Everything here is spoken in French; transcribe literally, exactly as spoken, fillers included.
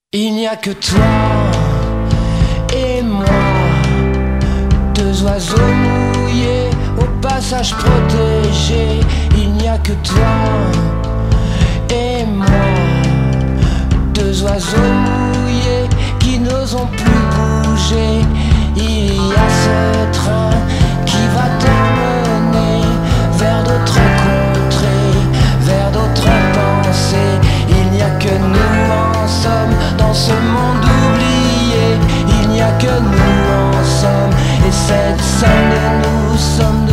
Il n'y a que toi et moi, deux oiseaux mouillés au passage protégé. Il n'y a que toi et moi, deux oiseaux mouillés qui n'osent plus bouger. Il y a ce train qui va t'emmener vers d'autres contrées, vers d'autres pensées. Il n'y a que nous en somme dans ce monde oublié. Il n'y a que nous en somme, et cette scène nous sommes